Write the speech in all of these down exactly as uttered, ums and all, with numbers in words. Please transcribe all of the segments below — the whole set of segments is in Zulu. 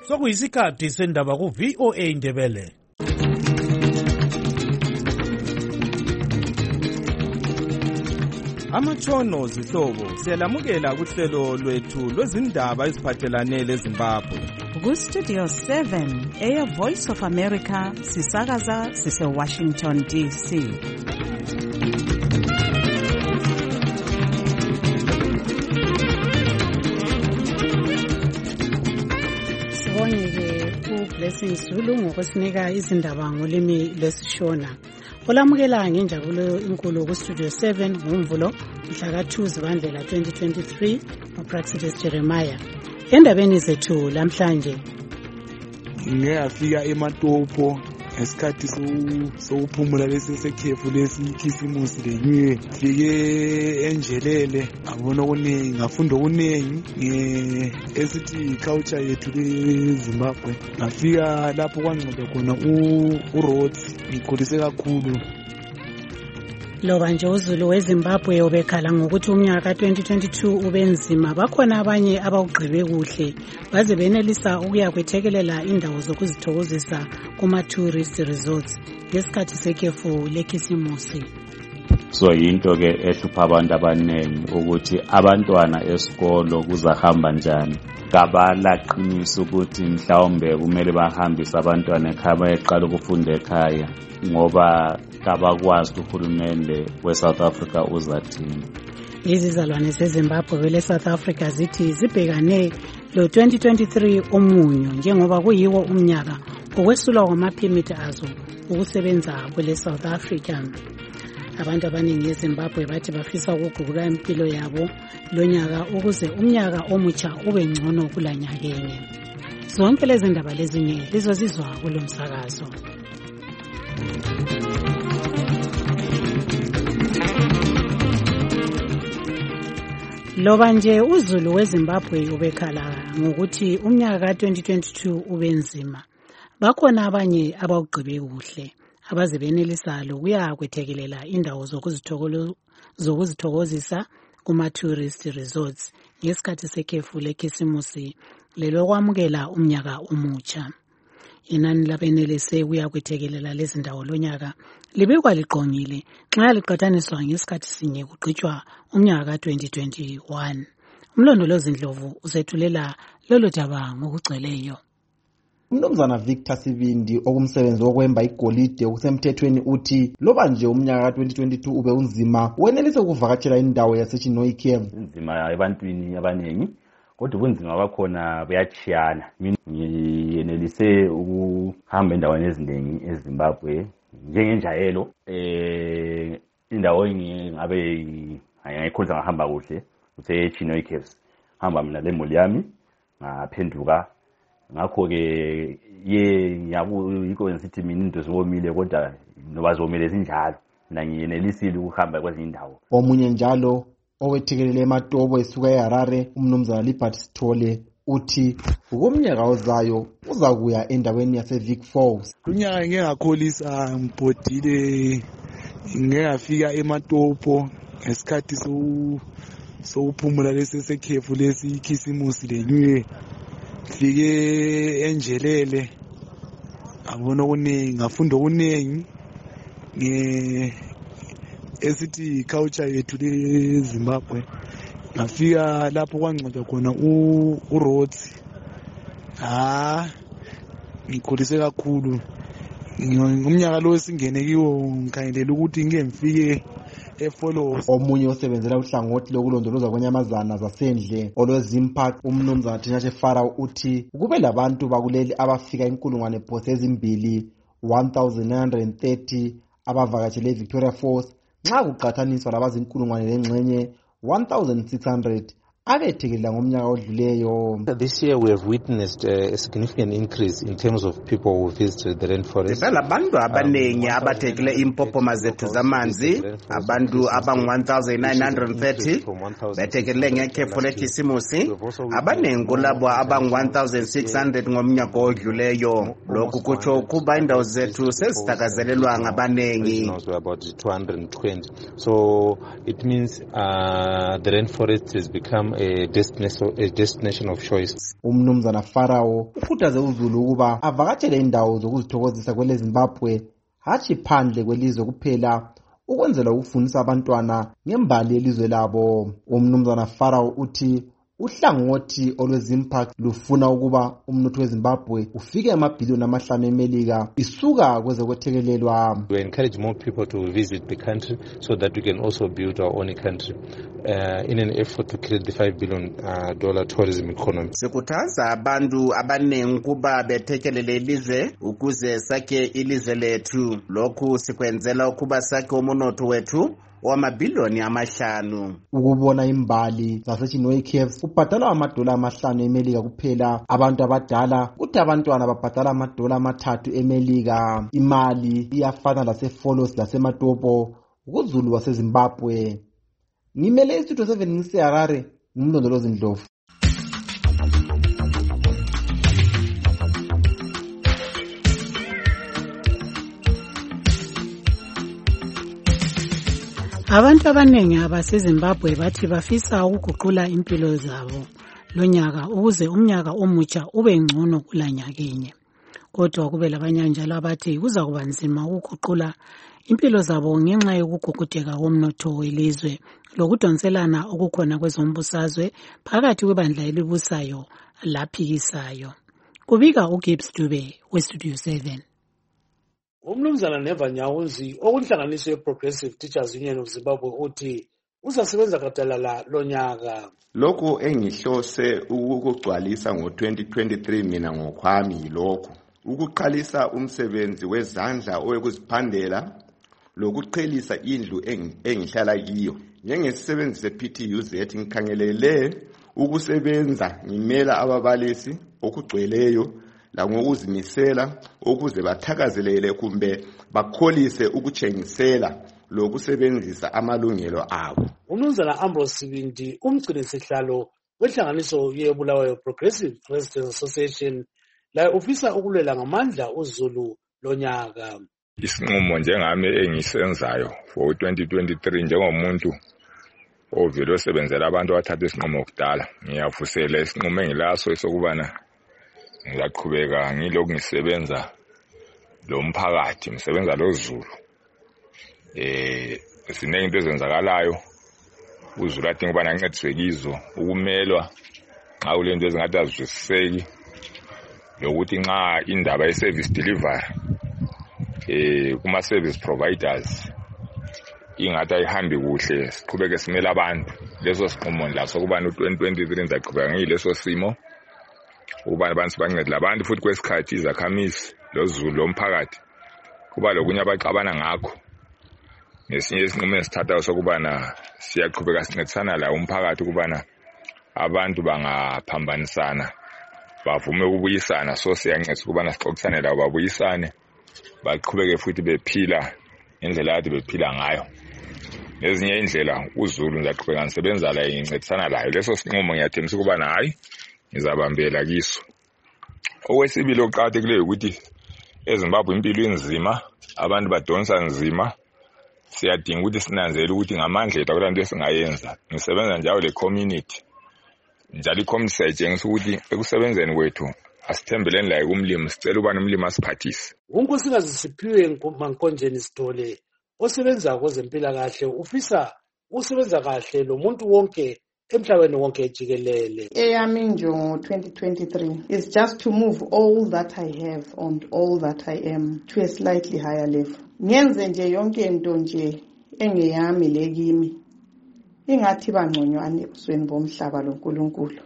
sokuyisikhathi sendaba ku-V O A Ndebele. Amatshono zihlobo siyalamukela kuhlelo lwethu lwezindaba eziphathelane leZimbabwe. Ku-Studio seven, Air Voice of America, sisakaza sise-Washington D C. Sibonge-ke ku-Blessing Zulu ngokusinika izindaba ngolimi lwesishona. Olamukela ngenjabulo inkulu ku-Studio seven ngomvulo mhla ka-two Zibandlela twenty twenty-three uPraxidis Jeremiah. Endabeni zethu lamhlanje ngiyafika eMatopo ngesikhathi sokuphumula lesi sekhefu lesi ikhisimusi lenywe fike enjelele ngabona okuningi ngafunda okuningi esithi culture yethu leZimbabwe. Ngafika lapho kwanceda khona uRhodes ngikhulise kakhulu. Loba nje uZulu weZimbabwe ubekhala ngokuthi umnyaka ka twenty twenty-two ubenzima, bakhona abanye abawugqibe kuhle baze benelisa ukuya kwethekelela indawo zokuzithokozisa kuma-tourist resorts ngesikhathi sekhefu lekhisimusi. So yinto ke ehlupha abantu abaningi ukuthi abantwana esikolo kuzahamba njani. Kabalaqinisa ukuthi mhlawumbe kumele bahambise abantwana ekhaya bayeqala ukufunda ekhaya ngoba kabakwazi uhulumende we-South Africa uzathini. Izizalwane zeZimbabwe kwele South Africa zithi zibhekane lo twenty twenty-three omunyo njengoba kuyiwo umnyaka okwesulwa kwamaphemithi azo ukusebenza kwele South Africa. Abantu abaningi eZimbabwe bathi bafisa ukugubula impilo yabo lonyaka ukuze umnyaka omutsha ube ngcono kulanyakeni. Zonke lezi ndaba lezinye lizozizwa kulo msakazo. Loba nje uZulu weZimbabwe ubekhala ngokuthi umnyaka ka twenty twenty-two ubenzima, bakhona abanye abawugqibe kuhle abaze benelisa lokuya kwethekelela indawo zokuzithokozisa kuma-tourist resorts ngesikhathi sekhefu lekhisimusi lelo kwamukela umnyaka omutsha. Inani labenelise ukuya kwethekelela lezi ndawo lonyaka libekwa liqongile nxa liqathaniswa ngesikhathi sinye kugqitshwa umnyaka ka twenty twenty-one. Umlondolozi Ndlovu usethulela lolo daba ngokugcweleyo. Umnumzana Victor Sibindi okumsebenzi wokwemba igolide okusemthethweni uthi loba nje umnyaka ka twenty twenty-two ube unzima wenelise ukuvakatshela indawo yaseChinoi Cave. Unzima ebantwini abaningi kodwa ubunzima bakhona buyachiyana. Mina ngiyenelise ukuhamba endaweni eziningi eZimbabwe njengenjayelo eh indawo engabe ngayikholisa ngahamba kuhle useChinoi Caves. Hamba mina lemuli yami ngaphenduka ngakho ke ye ngiyako ngisithi mina into zomile kodwa noba zomile zinjalo mina ngiyenelisile ukuhamba kwezinye indawo. Omunye njalo owethekelele eMatopo esuka eHarare umnumzana Libert Sithole uthi ukomnyaka ozayo uza kuya endaweni yaseVic Falls. Kunyaka ngeke ngakholisa ngibhodile ngiyafika eMatopo ngesikhathi so sokuphumula lesi sekhefu lesi ikhisimusi lenywe fike enjelele ngabona okuningi ngafunda okuningi nge esithi culture yethu leZimbabwe. Ngafika lapho kwanceda khona uRhodes ha ngikhulise kakhulu. Ngomnyaka lo singene kiwo ngikhangelela ukuthi ngeke ngifike eFollows. Omunye osebenzela uhlangothi lokulondoloza kwenyamazana zasendle olweZimpark umnumzana Thinashe Farao uthi kube labantu bakuleli abafika inkulungwane phose ezimbili one thousand nine hundred thirty abavakatshele eVictoria Falls nxa kuqathaniswa labazinkulungwane lengxenye one thousand six hundred abethekelela ngomnyaka odluleyo. This year we have witnessed uh, a significant increase in terms of people who visit the rainforest. Abantu abanengi abathekele impopoma zethu zamanzi, abantu abang one thousand nine hundred thirty betekele ngekhefu lekhisimusi, abanengi kulabo abang one thousand six hundred ngomnyaka odluleyo. Lokhu kutsho ukuba indawo zethu sezitakazelelwa ngabanengi. About two hundred twenty. So it means uh, the rainforest has become a destination, a destination of choice. Umnumzana Farao ukhuthaze uZulu ukuba avakatshele indawo zokuzithokozisa kwele Zimbabwe hatshi phandle kwelizwe kuphela ukwenzela ukufundisa abantwana ngembali yelizwe labo. Umnumzana Farao uthi uhlangothi olwezimpact lufuna ukuba umnotho weZimbabwe ufike amabhiliyoni amahlanu emelika isuka kwezokwethekelelwa. We encourage more people to visit the country so that we can also build our own country uh, in an effort to create the five billion dollar tourism economy. Sikhuthaza abantu abanengi kuba bethekelele ilizwe ukuze sakhe ilizwe lethu. Lokhu sikwenzela ukuba sakhe umunotho wethu wamabhiliyoni amahlanu. Ukubona imbali zaseChinwe Caves kubhadala amadola amahlanu emelika kuphela. Abantu abadala kuthi abantwana babhadala amadola amathathu emelika. Imali iyafana laseFolos laseMatopo kuZulu waseZimbabwe. Ngimele istudio seven ngiseHarare ngumlondolozi Ndlovu. Abantu abanengi abaseZimbabwe bathi bafisa ukuguqula impilo zabo lonyaka ukuze umnyaka omutsha ube ngcono kulanyakenye. Kodwa kube labanye njalo abathi kuza kuba nzima ukuguqula impilo zabo ngenxa yokugugudeka komnotho welizwe lokudonselana okukhona kwezombusazwe phakathi kwebandla elibusayo laphikisayo. Kubika uGibbs Dube weStudio seven. Umnumzana Neva Nyawuzi okunhlanganiso ye-Progressive Teachers Union of Zimbabwe uthi uzasebenza gadalala lonyaka. Lokho engihlose ukugcwalisa ngo twenty twenty-three mina ngokwami yilokho ukuqalisa umsebenzi wezandla owekuziphandela lokuqhelisa indlu engihlala kiyo. Njengesisebenzi se-P T U Z ngikhangelele ukusebenza ngimela ababalisi okugcweleyo la ngokuzimisela ukuze bathakazelele kumbe bakholise ukutshengisela lokusebenzisa amalungelo abo. Umnumzana Ambrose Sibindi umgcinisihlalo wenhlanganiso yeBulawayo Progressive Residents Association la ufisa ukulwela ngamandla uZulu lonyaka. Isinqumo njengami engisenzayo for twenty twenty-three njengomuntu ovele osebenzela abantu abathatha isinqumo kudala ngiyafusela isinqumo engilaso esokubana ngiyaqhubeka ngilokhu ngisebenza lo mphakathi ngisebenza lo Zulu. Eh siningi into ezenzakalayo uZulu athi ngibana ngincediswe kizo ukumelwa xa ulento ezingathi azwisiseki lokuthi nxa indaba ye-service delivery eh kuma service providers ingathi ayihambi kuhle siqhubeke simela abantu leso siqumo laso kubani twenty twenty-three ngizaqhubeka ngileso simo ubani abantu bancedela abantu futhi kwesikhathi izakhamisi loZulu lomphakathi kuba lokunye abaqabana ngakho nesinye isinqumo esithathayo sokubana siyaqhubeka sincedisana la umphakathi kubana abantu bangaphambanisana bavume ukubuyisana so siyancedisa kubana sixoxisane labo babuyisane baqhubeke futhi bephila indlela ade bephila ngayo. Nezinye indlela uZulu ngiyaqhubeka ngisebenza la ngincedisana layo leso sinqumo ngiyathemisa kubana hayi ngizabambela kiso. Okwesibili oqhakathekileyo ukuthi eZimbabwe impilo inzima abantu badonsa nzima siyadinga ukuthi sinanzele ukuthi ngamandla ethu akulanto esingayenza ngisebenza njalo le community njalo i-community sayitshengisa ukuthi ekusebenzeni kwethu asithembeleni la kumlimi sicela ubani umlimi asiphathise. Unkosikazi Siphiwe Mankonjeni Sithole osebenza kwezempilakahle ufisa usebenza kahle lo muntu wonke emhlabeni wonke jikelele. Eyami injongo twenty twenty-three is just to move all that I have and all that I am to a slightly higher level. Ngenze nje yonke into nje engeyami lekimi ingathi bangconywane ebusweni bomhlaba loNkulunkulu.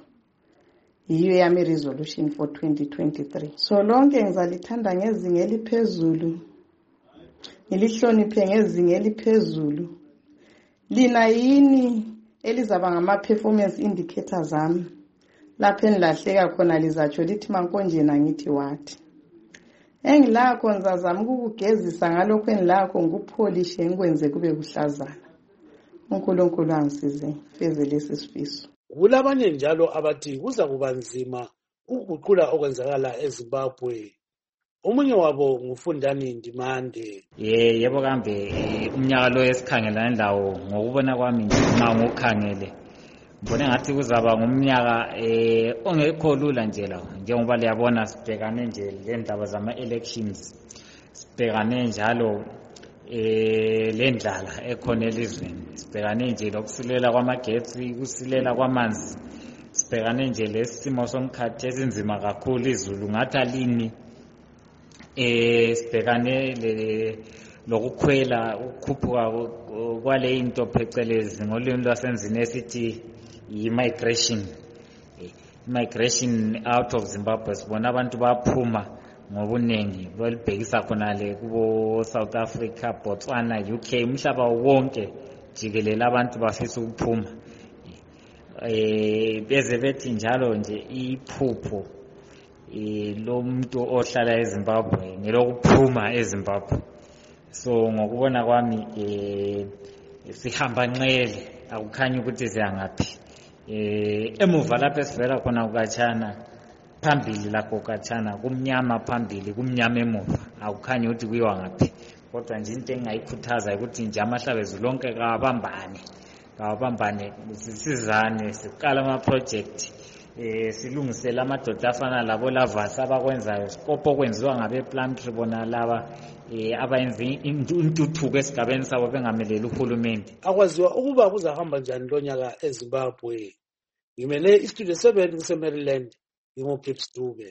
Yiyo yami resolution for twenty twenty-three. So lonke ngizalithanda ngezinga eliphezulu. Ngilihloniphe ngezinga eliphezulu. Lina yini elizaba ngama-performance indicators zami lapho enilahleka khona lizatsho lithi Mankonjeni angithi wathi. Engilakho ngizazama ukukugezisa ngalokho enilakho ngikupholishe ngikwenze kube kuhlazana. uNkulunkulu angisize feze lesi sifiso. Kulabanye njalo abathi kuza kuba nzima ukuguqula okwenzakala eZimbabwe. Omunye wabo ngufundani Ndimande. Ye yebo kambe umnyaka lo esikhangelana lawo ngokubona kwami nxa ngokukhangele ngibone ngathi kuzaba ngumnyaka eh ongekho lula nje la njengoba liyabona sibhekane nje le ndaba zama elections sibhekane njalo eh le ndlala ekhona elizweni sibhekane nje lokusilela kwamagetsi kusilela kwamanzi sibhekane nje lesimo somkhathi esinzima kakhulu izulu ngathi alini eh sibhekane le lokukhwela ukukhuphuka kwale into phecelezi ngolimi lwasenzini esithi i-migration migration out of Zimbabwe. Sibona abantu baphuma ngobuningi belibhekisa khona le kubo South Africa, Botswana, U K, umhlaba wonke jikelele abantu bafisa ukuphuma. Eh beze bethi njalo nje iphupho eh lo muntu ohlala eZimbabwe ngelokuphuma eZimbabwe. So ngokubona kwami eh sihamba nqele akukhanya ukuthi siyangaphi. Eh emuva lapho esivela khona ukatshana phambili lapho ukatshana kumnyama phambili kumnyama emuva akukhanya ukuthi kuyiwa ngaphi. Kodwa nje into engayikhuthaza ukuthi nje amahlabezi lonke kabambane kabambane sisizane siqala ama project eh silungisela amadoda afana labo lavasa abakwenzayo sikopo kwenziwa ngabe Plumtree bona laba eh abayenza intuthuko esigabeni sabo bengameleli uhulumende. Akwaziwa ukuba kuzahamba njani lo nyaka eZimbabwe. Ngimele istudio seven kuseMaryland ngingophips Dube.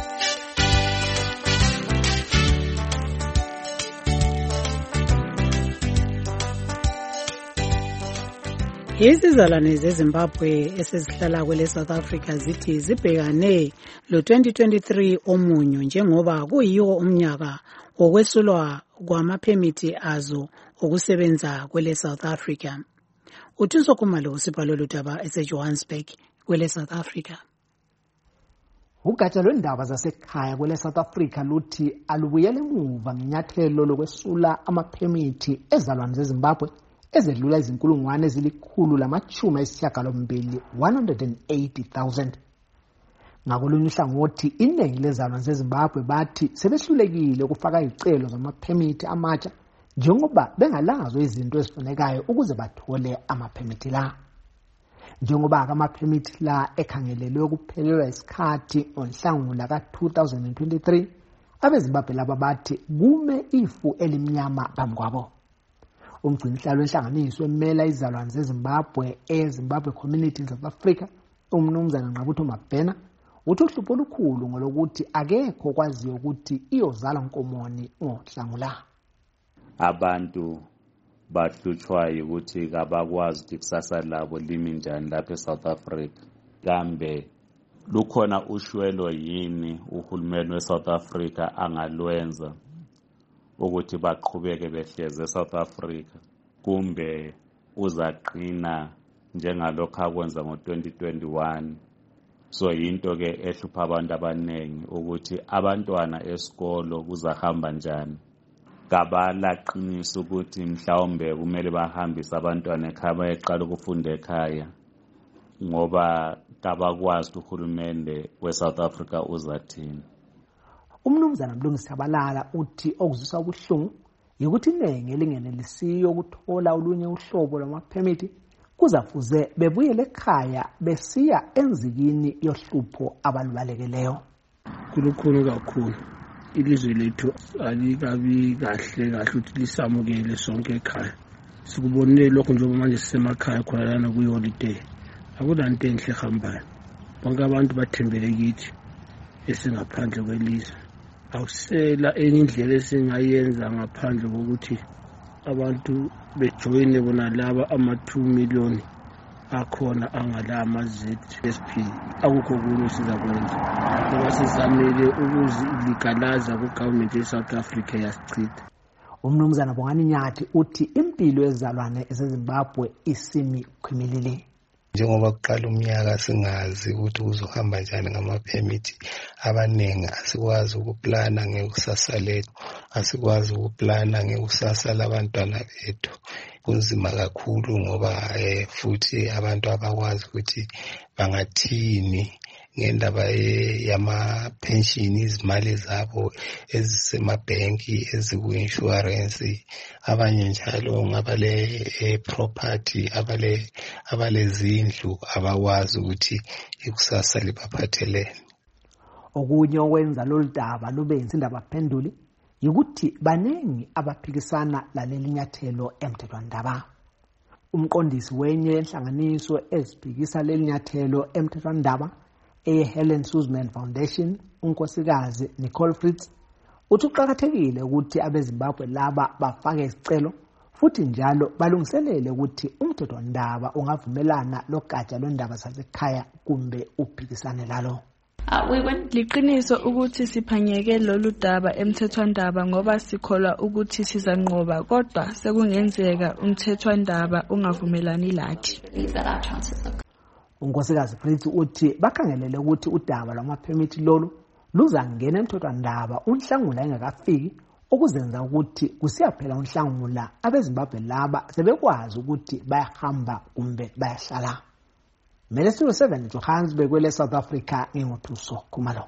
Izizalwane zeZimbabwe esezihlala kwele South Africa zithi zibhekane lo twenty twenty-three omunyo njengoba kuyiwo umnyaka wokwesulwa kwamaphemithi azo okusebenza kwele South Africa. Uthuso Khumalo usibhalo lutaba eseJohannesburg kwele South Africa. Ugatsha lwendaba zasekhaya kwele South Africa luthi alubuyele emuva ngenyathelo lokwesula amaphemithi ezalwane zeZimbabwe ezedlula izinkulungwane ezilikhulu lamachumi ayisishiyagalombili one hundred eighty thousand. Ngakolunye uhlangothi iningi lezalwane zeZimbabwe bathi sebehlulekile ukufaka izicelo zamaphemithi amatsha njengoba bengalazo izinto ezifunekayo ukuze bathole amaphemithi la. Njengoba amaphemithi la ekhangelelwe ukuphelelwa isikhathi ngoNhlangula ka two thousand twenty-three, abeZimbabwe laba bathi kume ifu elimnyama phambi kwabo. Umgcinihlalo wenhlanganiso emela izalwane zeZimbabwe eZimbabwe Community in South Africa, umnumzana Nqabutho Mabhena, uthi uhlupho olukhulu ngolokuthi akekho kwaziyo ukuthi iyozala nkomoni ngoNhlangula. Abantu bahlutshwa ukuthi kabakwazi ukuthi kusasa labo limi njani lapha eSouth Africa. Kambe lukhona ushwelo yini uhulumeni weSouth Africa angalwenza ukuthi baqhubeke behleze eSouth Africa, kumbe uzaqina njengalokho akwenza ngo twenty twenty-one? So yinto ke ehlupha abantu abanengi ukuthi abantwana esikolo kuzahamba njani. Kabalaqinisa ukuthi mhlawumbe kumele bahambise abantwana ekhaya bayeqala ukufunda ekhaya ngoba kabakwazi uhulumende weSouth Africa uzathini. Umnumzana Mlungisi Abalala uthi okuzwisa ubuhlungu ukuthi iningi elingenelisiyo ukuthola olunye uhlobo lwamaphemithi kuzafuze bebuyele ekhaya besiya enzikini yohlupho abalubalekeleyo. Kulukhulu kakhulu ilizwe lethu alikabi kahle kahle ukuthi lisamukele sonke ekhaya. Sikubonile lokho njengoba manje sisemakhaya khona lana kuyiholiday. Akulanto enhle ehambayo. Bonke abantu bathembele kithi esingaphandle kwelizwe. Awusela enye indlela esingayenza ngaphandle kokuthi abantu bejoyine bona laba ama two million akhona angala ama-Z S P. Akukho kunye sizakwenza ngoba sizamele ukuziligalaza ku-government ye-South Africa yasichitha. Umnumzana Bongani Nyathi uthi impilo yezalwane ezeZimbabwe isimi khwimilile. Njengoba kuqala umnyaka singazi ukuthi kuzohamba njani ngamaphemithi, abanengi asikwazi ukuplana ngekusasa lethu, asikwazi ukuplana ngekusasa labantwana bethu. Kunzima kakhulu ngoba eh, futhi abantu abakwazi ukuthi bangathini ngendaba yama-pension, izimali zabo ezisemabhenki, eziku-insurance, abanye njalo ngabale property, abale abalezindlu abakwazi ukuthi ikusasa libaphathelene. Okunye okwenza lolu daba lube insindaba phenduli yikuthi baningi abaphikisana laleli nyathelo emthethwandaba. Umqondisi wenye yenhlanganiso eziphikisa leli nyathelo emthethwandaba eHelen Suzman Foundation, unkosikazi Nicole Fritz, uthi kuqakathekile ukuthi abeZimbabwe laba bafake isicelo futhi njalo balungiselele ukuthi umthethwandaba ungavumelana logatsha lwendaba zasekhaya kumbe uphikisane lalo. Liqiniso ukuthi siphanyeke lolu daba emthethwandaba ngoba sikholwa ukuthi sizanqoba, kodwa sekungenzeka umthethwandaba ungavumelani lathi. Unkosikazi Fritz uthi bakhangelele ukuthi udaba lwamaphemithi lolu luzangena emthethwandaba unhlangula engakafiki, okuzenza ukuthi kusiyaphela unhlangula abeZimbabwe laba sebekwazi ukuthi bayahamba kumbe bayahlala. Ministry seven Johannesburg kwele South Africa ngingothuso Khumalo.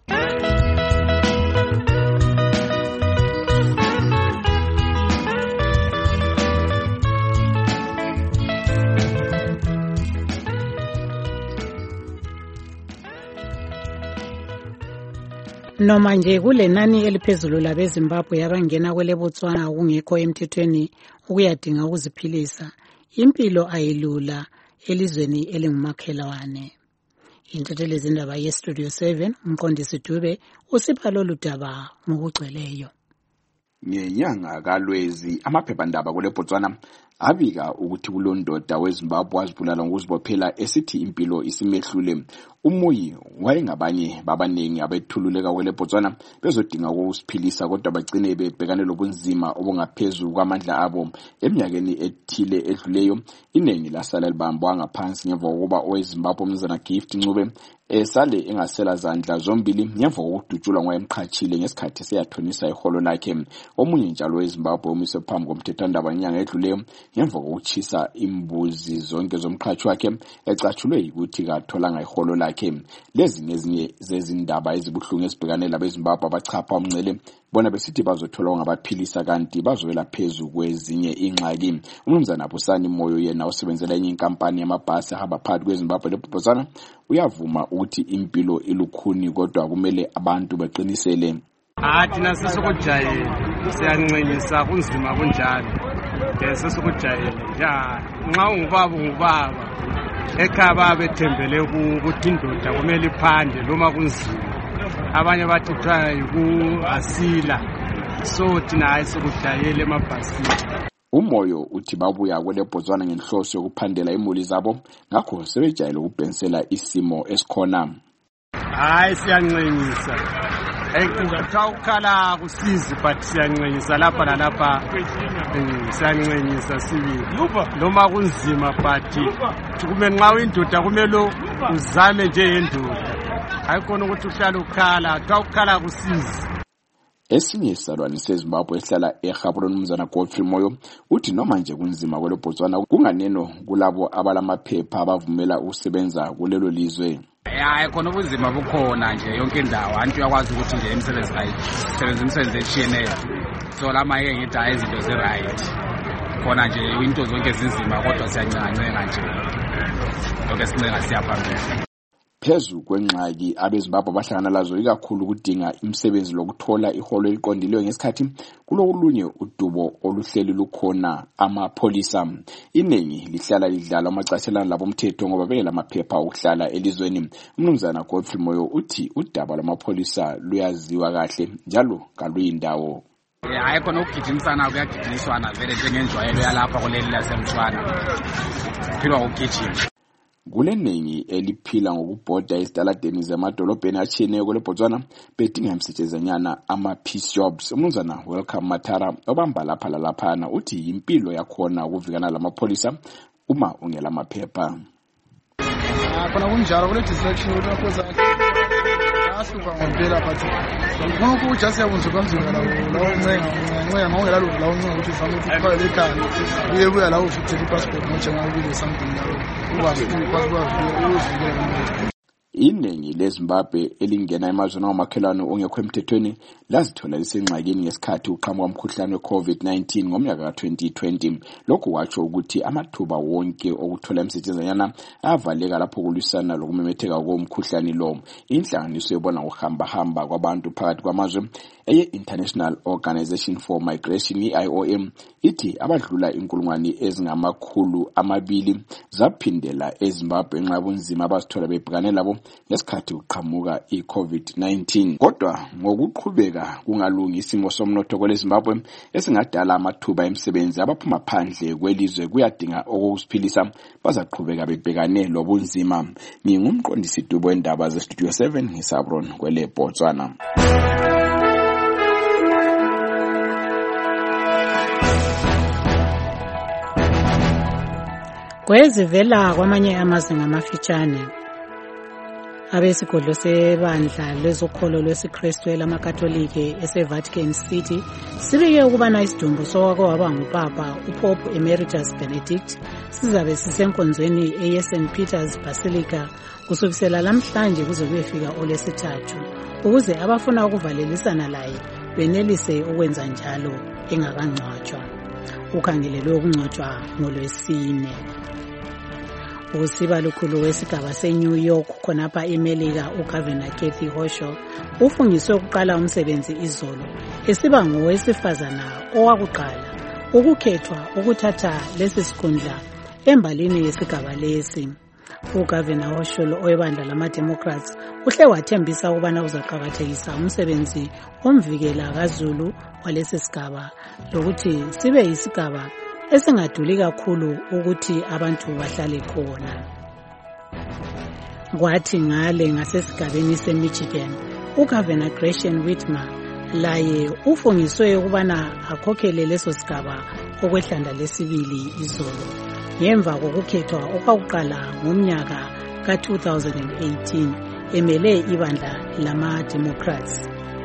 Noma nje kulenani eliphezulu labeZimbabwe yabangena kwele Botswana kungekho emthethweni ukuyadinga ukuziphilisa, impilo ayilula elizweni elingumakhelwane. Intatheli zindaba yeStudio seven umqondisi Dube usipha lolu daba ngokugcweleyo. Ngenyanga kaLwezi amaphephandaba kule Botswana abika ukuthi kulondoda weZimbabwe wazibulala ngokuzibophela esithi impilo isimehlule. Umuyi wayengabanye babaningi abethululeka kwele Botswana bezodinga ukusiphilisa, kodwa bagcine bebhekane lobunzima obungaphezulu kwamandla abo. Eminyakeni ethile edluleyo iningi lasala libambwa ngaphansi ngemva kokuba oweZimbabwe umzana Gift Ncube esale engasela zandla zombili ngemva kokudutshulwa ngoyemqhatshile ngesikhathi seyathonisa iholo lakhe. Omunye njalo weZimbabwe umise phambi komthethwandaba inyanga edluleyo ngemva kokuchisa imbuzi zonke zomqhatshi wakhe ecatshulwe ukuthi katholanga iholo lakhe. Lezi nezinye zezindaba ezibuhlungu ezibhekane labeZimbabwe abachapha umngcele bona besithi bazothola ngabaphilisa kanti bazowela phezulu kwezinye ingxaki. Umnumzana Busani Moyo yena osebenzela enye inkampani yamabhasi ahamba phakathi kweZimbabwe leBotswana uyavuma ukuthi impilo ilukhuni, kodwa kumele abantu beqinisele. Thina sesokujayele siyancenyisa kunzima kunjalo. Sesokujayele ja nxa ungubaba ungubaba ekhaya babethembele ukuthi indoda kumele iphande noma kunzima. Abanye bathi kuthiwa yiku-asila, so thina hayi sokujayele emabhasini. Umoyo uthi babuya kwele Botswana ngenhloso yokuphandela imuli zabo, ngakho sebejayele ukubhensela isimo esikhona. Hayi siyancenyisa. Ekuthiwa ukukhala kusizi but siyancenyisa lapha lalapha, siyancenyisa sibili. Noma kunzima but kumele nxa uyindoda kumele uzame nje yendoda. Hayikhona ukuthi uhlala ukhala, kuthiwa ukukhala kusizi. Esinye isalwane seZimbabwe esihlala eGaborone umzana Godfrey Moyo uthi noma nje kunzima kwele Botswana kunganeno kulabo abalamaphepha abavumela ukusebenza kulelo lizwe. Hayi khona ubunzima bukhona nje yonke indawo, antu uyakwazi ukuthi nje imisebenzi ayisebenza imisebenzi etshiyeneyo. So lama yeke ngithi hayi izinto ze-right. Khona nje into zonke ezinzima kodwa siyancenga nje. Lokho esincenga siyaphambili. Phezu kwengxaki abeZimbabwe bahlangana lazo ikakhulu ukudinga imisebenzi lokuthola iholo eliqondileyo ngesikhathi kulolunye udubo oluhleli lukhona amapholisa. Iningi lihlala lidlala amacashelana labo umthetho ngoba bengelamaphepha okuhlala elizweni. Umnumzana Godfrey Moyo uthi udaba lwamapholisa luyaziwa kahle njalo kaluyindawo. Hayi khona ukugijimisana kuyagijimiswana vele njengenjwayelo yalapha kuleli laseMtshwana. Philwa ukugijima. Kuleningi eliphila ngokubhoda ezitaladeni zemadolobheni atshiyeneyo kwele Botswana bedinga imisetshenzanyana ama-peace jobs. Umnumzana Welcome Matara obamba lapha lalaphana uthi impilo yakhona ukuvikana lamapholisa uma ungela maphepha. Khona kunjalo kule distraction ukuthi asuka ngempela but ngifuna ukuthi siyakwenza kanzima lawo lawo ncenga ncenga ngongela lo lawo ncenga ukuthi zama ukuthi ikhaya lekhaya uye buya lawo ufithi passport nje ngakubile something lawo ukwazi ukwazi ukwazi. iningi leZimbabwe elingena emazweni amakhelwane ongekho emthethweni lazithola lisengxakini ngesikhathi uqhamuka umkhuhlane we-COVID nineteen ngomnyaka ka twenty twenty. Lokhu kwatsho ukuthi amathuba wonke okuthola imsetshenzanyana avaleka lapho kulwisana lokumemetheka komkhuhlane lo. Inhlanganiso ebona ukuhamba hamba kwabantu phakathi kwamazwe eye International Organization for Migration I O M ithi abadlula inkulungwane ezingamakhulu amabili zaphindela eZimbabwe nxa bunzima abazithola bebhekane labo ngesikhathi uqhamuka i-COVID nineteen. Kodwa ngokuqhubeka kungalungi isimo somnotho kweleZimbabwe esingadala amathuba emisebenzi abaphuma phandle kwelizwe kuyadinga okusiphilisa bazaqhubeka bebhekane lobunzima. Ngingumqondisi Dubo wendaba ze-Studio seven ngisabron kwele Botswana. Kwezivela kwamanye amazwe ngamafitshane abesigodlo sebandla lezokholo lwesiKristu elamaKatolike eseVatican City sibike ukubana isidumbu sokwake waba ngupapa uPope Emeritus Benedict sizabe sisenkonzweni eSaint Peter's Basilica kusukisela lamhlanje kuze kuyefika olwesithathu ukuze abafuna ukuvalelisana laye benelise ukwenza njalo engakangcwatshwa. Ukhangelelwe ukungcwatshwa ngolwesine. Usiba lukhulu wesigaba seNew York khonapha eMelika uGovernor Kathy Hochul ufungiswe ukuqala umsebenzi izolo esiba ngowesifazana owakuqala ukukhethwa ukuthatha lesi sikhundla embalini yesigaba lesi. uGovernor Hochul owebandla lama-Democrats uhle wathembisa ukubana uzaqakathekisa umsebenzi omvikela kaZulu walesi sigaba lokuthi sibe yisigaba esingaduli kakhulu ukuthi abantu bahlale khona. Kwathi ngale ngasesigabeni seMichigan uGovernor Gretchen Whitmer laye ufungiswe ukubana akhokhele leso sigaba okwehlanda lesibili izolo ngemva kokukhethwa okwakuqala ngomnyaka ka two thousand eighteen emele ibandla lama-Democrats.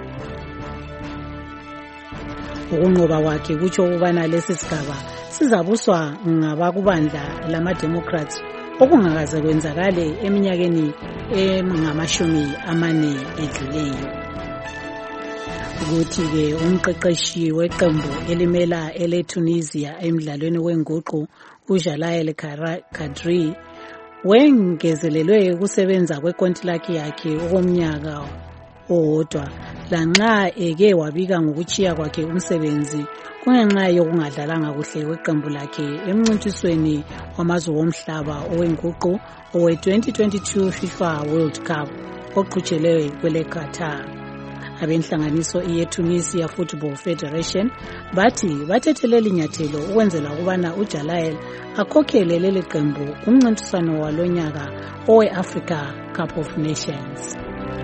Ukunqoba kwakhe kutsho ukubana lesi sigaba sizabuswa ngabakubandla lama-Democrats okungakaze kwenzakale eminyakeni engamashumi amane edluleyo. Ukuthi-ke umqeqeshi weqembu elimela ele-Tunisia emdlalweni wenguqu uJalael Kadri wengezelelwe ukusebenza kwenkontilaki yakhe okomnyaka owodwa lanxa eke wabika ngokuchiya kwakhe umsebenzi kungenxa yokungadlalanga kuhle kweqembu lakhe emncintisweni wamazwe womhlaba owenguqu owe twenty twenty-two FIFA World Cup oqhutshelwe kwele Qatar. Abenhlanganiso ye-Tunisia Football Federation bathi bathethelele inyathelo ukwenzela ukubana uJalael akhokhele leli qembu kumncintiswano walonyaka owe-Africa Cup of Nations.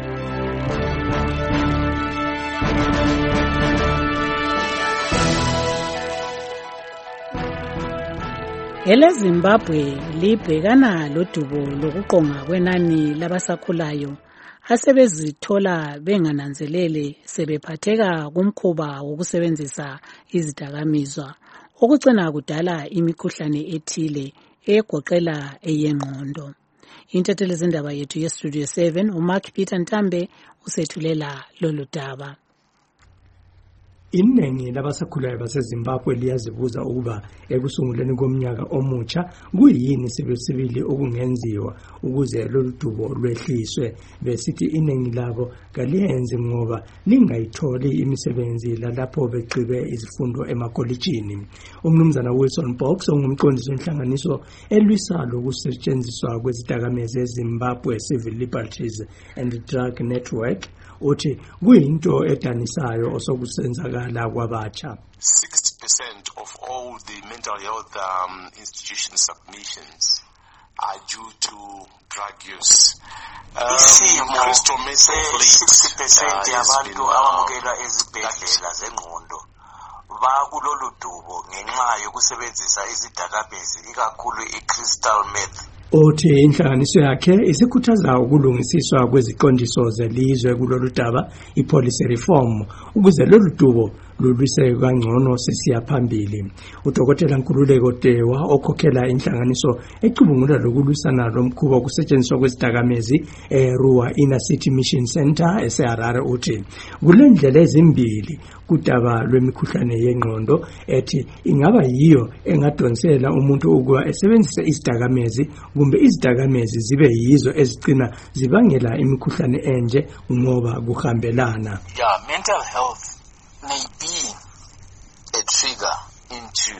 EleZimbabwe libhekana lodubo lokuqonga kwenani labasakhulayo asebezithola bengananzelele sebephatheka kumkhuba wokusebenzisa izidakamizwa okugcina kudala imikhuhlane ethile egoqela eyengqondo. Intatheli zindaba yethu yeStudio seven uMark Peter Ntambe usethulela lolu daba. Iningi labasakhulayo baseZimbabwe liyazibuza ukuba ekusunguleni komnyaka omutsha kuyini sibili okungenziwa ukuze lolu dubo lwehliswe. Besithi iningi labo kaliyenzi ngoba lingayitholi imisebenzi lalapho begqibe izifundo emakolitshini. Umnumzana Wilson Box ongumqondisi wenhlanganiso elwisa lokusetshenziswa kwezidakamizwa eZimbabwe Civil Liberties and Drug Network uthi kuyinto edanisayo osokusenzakala kwabatsha. sixty percent of all the mental health um, institution submissions are due to drug use. Crystal Mesa sixty percent yabantu abamukela ezibhedlela zengqondo bakulolu dubo ngenxa yokusebenzisa izidakamizwa ikakhulu i-crystal meth. Uthi inhlanganiso yakhe isikhuthaza ukulungisiswa kweziqondiso zelizwe kulolu daba ipolicy reform ukuze lolu dubo lulwise kangcono sisiya phambili. Udokotela Nkululeko Tewa okhokhela inhlanganiso ecubungula lokulwisana lomkhuba okusetshenziswa kwezidakamezi eRuwa Inner City Mission Center eseHarare uthi kulendlela ezimbili kudaba lwemikhuhlane yengqondo ethi ingaba yiyo engadonsela umuntu ukuba esebenzise isidakamezi kumbe izidakamezi zibe yizo ezigcina zibangela imikhuhlane enje ngoba kuhambelana. Yeah, mental health may be a trigger into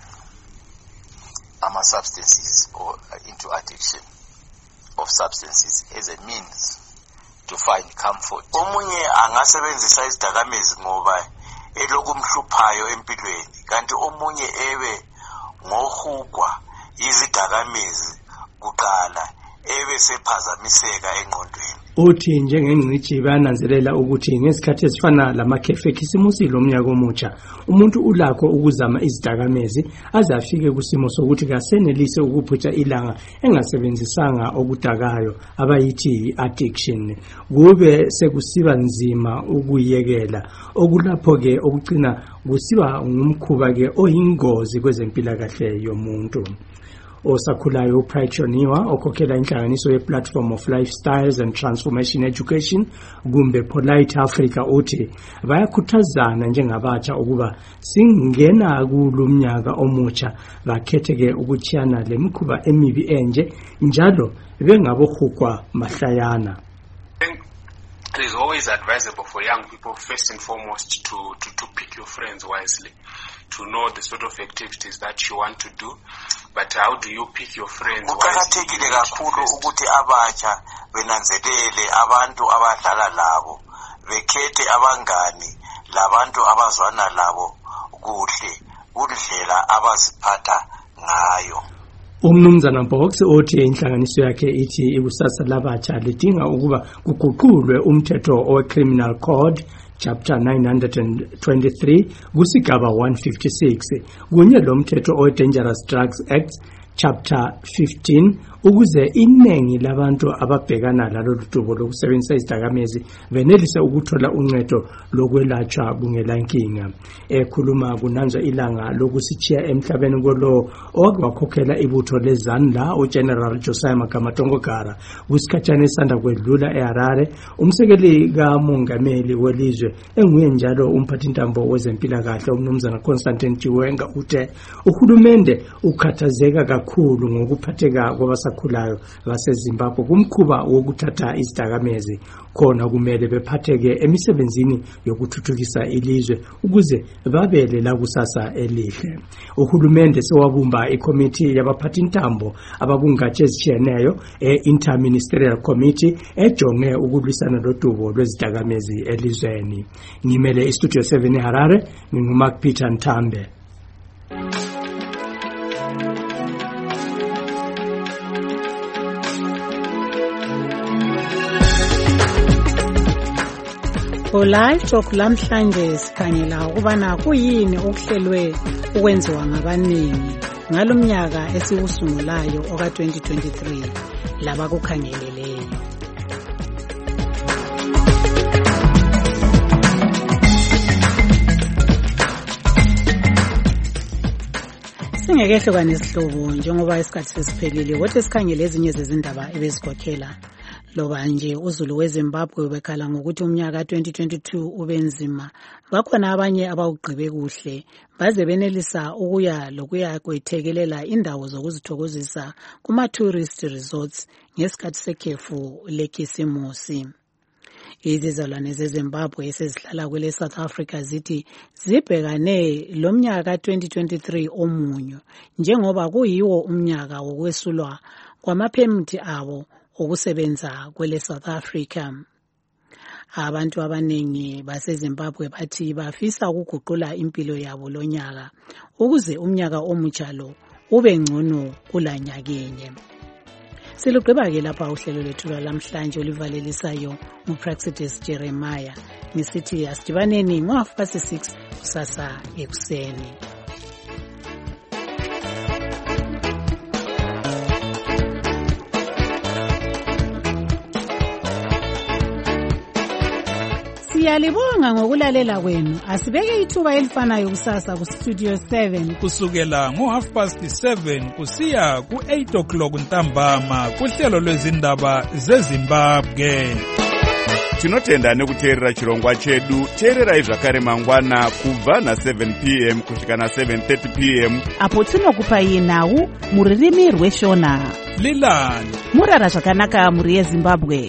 ama substances or into addiction of substances as a means to find comfort. Omunye angasebenzisa isidakamezi ngoba elokumhluphayo empilweni, kanti omunye ebe ngohugwa izidakamezi kuqala ebe sephazamiseka engqondweni. Uthi njengengcithi bayananzelela ukuthi ngesikhathi esifana lamakhefe ekhisimusi lomnyaka omutsha umuntu ulakho ukuzama izidakamezi aze afike kusimo sokuthi kasenelise ukuphutha ilanga engasebenzisanga okudakayo abayithi addiction, kube sekusiba nzima ukuyekela, okulapho ke okugcina kusiba ngumkhuba ke oyingozi kwezempilakahle yomuntu. Osakhulayo uPraychoniwa okhokhela inhlanganiso ye-Platform of Lifestyles and Transformation Education kumbe Polite Africa uthi bayakhuthazana njengabatsha ukuba singena kulumnyaka omutsha bakhetheke ukuchiyana lemikhuba emibi enje njalo bengabohukwa mahlayana. It is always advisable for young people, first and foremost, to, to, to pick your friends wisely, to know the sort of activities that you want to do. But how do you pick your friends wisely? Kuqakathekile kakhulu ukuthi abatsha benanzelele abantu abadlala labo, bekhethe abangani labantu abazwana labo kuhle, kundlela abaziphatha ngayo. Umnumzana Box othi inhlanganiso yakhe ithi ikusasa labatsha lidinga ukuba kuguqulwe umthetho owe-Criminal Code Chapter nine twenty-three kusigaba one fifty-six kunye lomthetho owe-Dangerous Drugs Act Chapter fifteen ukuze iningi labantu ababhekana lalolu dubo lokusebenzisa izidakamezi benelise ukuthola uncedo lokwelatshwa kungelankinga. Ekhuluma kunanzwa ilanga lokusitshiya emhlabeni kolo okwakhokhela ibutho lezandla uGeneral Josiah Magamatongogara kusikhathana esanda kwedlula eHarare, umsekeli kamongameli welizwe enguye njalo umphathintambo wezempilakahle umnumzana Constantine Chiwenga uthe uhulumende ukhathazeka kakhulu ngokuphatheka kwabasa khulayo baseZimbabwe kumkhuba wokuthatha izidakamezi, khona kumele bephatheke emisebenzini yokuthuthukisa ilizwe ukuze babele la kusasa elihle. Uhulumende sewabumba ikomiti yabaphathintambo abakungatshe ezitshiyeneyo e-Interministerial Committee ejonge ukulwisana lodubo lwezidakamezi elizweni. Ngimele iStudio seven eHarare, nginguMark Peter Ntambe. Live Talk lamhlanje sikhangela ukubana kuyini okuhlelwe ukwenziwa ngabaningi ngalomnyaka esiwusungulayo oka twenty twenty-three laba kukhangeleleyo. Singekehle nesihlobo njengoba isikhathi sesiphelile kodwa sikhangele ezinye zezindaba ebezikhokhela. Loba nje uZulu weZimbabwe bekhala ngokuthi umnyaka twenty twenty-two ubenzima, bakhona abanye abawugqibe kuhle baze benelisa ukuya lokuya kwethekelela indawo zokuzithokozisa kuma tourist resorts ngesikhathi sekhefu lekhisimusi. Izizalwane zeZimbabwe esezihlala kwele South Africa zithi zibhekane lomnyaka twenty twenty-three omunyo njengoba kuyiwo umnyaka wokwesulwa kwamaphemithi abo ukusebenza kwele South Africa. Abantu abanengi baseZimbabwe bathi bafisa ukuguqula impilo yabo lonyaka ukuze umnyaka omutsha lo ube ngcono kulanyakenye. Silugqiba ke lapha uhlelo lethu lamhlanje olivalelisayo uPraxidis Jeremiah ngisithi asidibaneni ngo-half past six kusasa ekuseni. Siyalibonga ngokulalela kwenu. Asibeke ithuba elifanayo kusasa ku Studio seven kusukela ngo half past seven kusiya ku eight o'clock ntambama kuhlelo lwezindaba zeZimbabwe. Tinotenda nekuteerera chirongwa chedu. Teererai zvakare mangwana kubva na seven p m kusvika na seven thirty p m apo tinokupai nhau muririmi rweshona. Lilani murara zvakanaka muri yeZimbabwe.